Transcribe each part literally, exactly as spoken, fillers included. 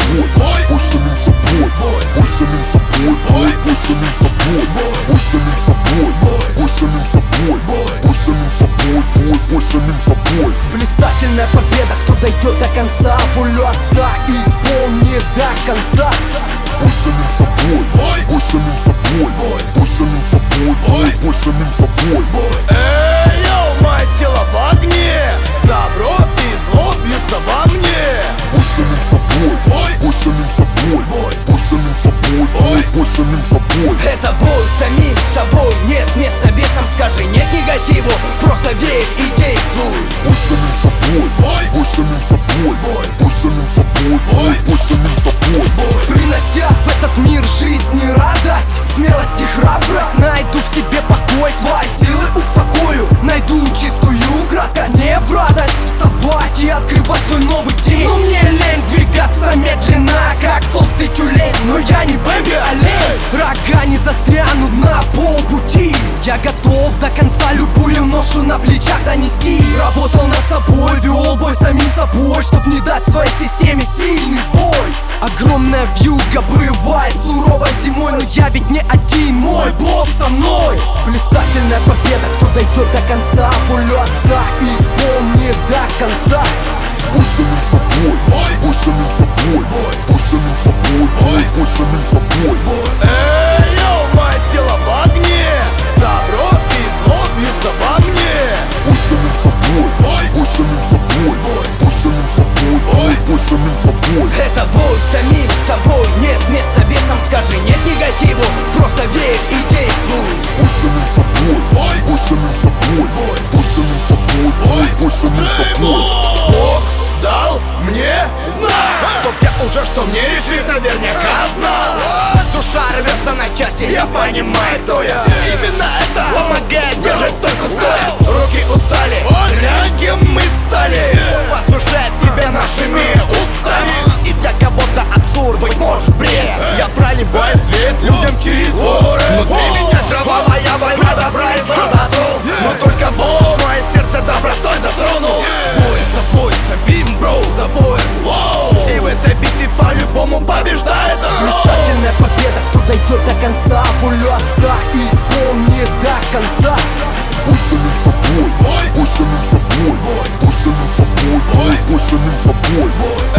собой, будь самим собой, будь самим собой, будь самим собой, будь самим собой, будь самим собой, будь самим собой, будь самим собой. Блистательная победа, кто дойдет до конца, волю отца и исполнит до конца. Будь самим собой, будь самим собой, будь самим собой, будь самим собой. Эй, йоу, мое тело в огне, добро и зло бьются во мне. Будь самим собой, будь самим собой, будь самим собой, будь самим собой. Это бой с самим собой, нет места бесам, скажи нет негативу, просто верь и действуй. Будь самим собой, будь самим собой, будь самим собой, будь самим собой. Принося в этот мир жизнь и радость, смелость и храбрость, найду в себе покой, свои силы успокою, найду чистую краткость, не в радость вставать и открывать свой новый день. Но мне лень двигаться медленно, как толстый тюлень, но я не Бэмби, а лень. Рога не застрянут на полпути, я готов до конца любую ношу на плечах донести. Работал над собой, вел бой самим собой, чтоб не дать своей системе сильный сбой. Огромная вьюга бывает суровой зимой, но я ведь не один, мой Бог со мной. Блистательная победа, кто дойдет до конца, волю отца и исполнит до конца. Будь самим собой, будь самим собой, будь самим собой, будь самим собой. Эй, йоу, мое тело в огне, добро и зло бьются во мне. Будь самим собой, будь самим собой, будь самим собой, будь самим собой. Это бой с самим собой, нет места бесам, скажи нет негативу, просто верь и действуй. Будь самим собой, будь самим собой, будь самим собой, будь самим собой. Бог дал мне знак, чтоб я уже что мне решить наверняка знал. Душа рвется на части, я понимаю, кто я. Именно это помогает держать стойку стоя. Руки устали, глянь, мы стали возвышать себя нашими устами. И для кого-то абсурд, быть может, бред. Я проливаю свет людям через горы. Внутри меня кровавая война добра и зла затронул, но только Бог мое сердце добротой затронул. Бой за бой, самим, бро, за бой, воу. И в этой битве по-любому побеждает он. Блистательная победа, кто дойдет до конца, волю отца и исполнит до конца. Будь самим собой, будь самим собой, будь самим собой, будь самим собой.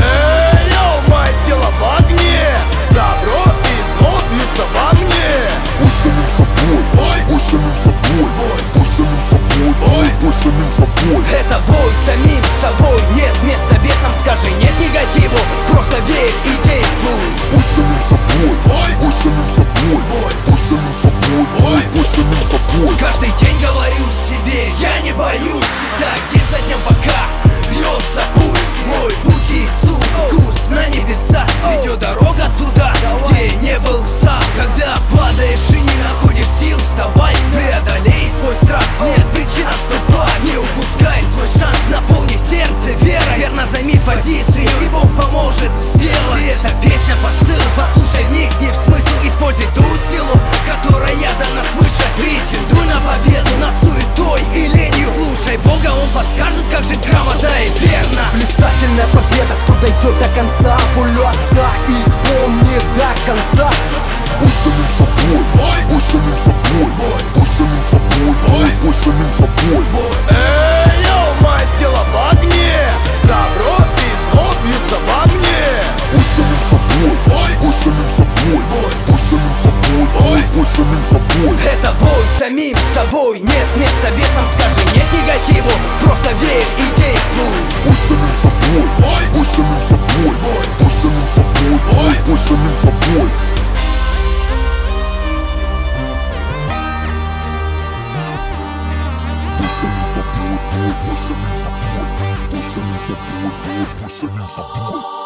Эй, йоу, мое тело в огне, добро и зло бьются во мне. Будь самим собой, будь самим собой, будь самим собой, будь самим собой. Это бой с самим собой, нет места бесам, скажи нет негативу, просто верь и действуй. Будь самим собой, будь самим собой, будь самим собой, будь самим собой. Каждый день говорю себе, я не боюсь, всегда где за днем пока льется пульс. Мой путь Иисус, курс на небеса, ведет дорога туда, где не был сам. Когда падаешь и не находишь сил, вставай, преодолей свой страх. Нет причин отступать, не упускай свой шанс. Наполни сердце верой, верно займи позицию, и Бог поможет сделать. И эта песня посыл, послушай, вникни в смысл, используй ту силу, которая дана свыше. Претендуй на победу над суетой и ленью. Слушай Бога, Он подскажет, как жить грамотно и верно. Блистательная победа, кто дойдет до конца, волю отца и исполнит до конца. Будь самим собой, будь самим собой, будь самим собой, будь самим собой. Эй, йоу, мое тело в огне, добро и зло бьются во мне. Будь самим собой, будь самим собой, будь самим собой, будь самим собой. Это бой с самим собой, нет места бесам, скажи нет негативу, просто верь и действуй. Будь самим собой, будь самим собой, будь самим собой, будь самим собой. Будь самим собой, будь самим собой, будь самим собой, будь самим собой.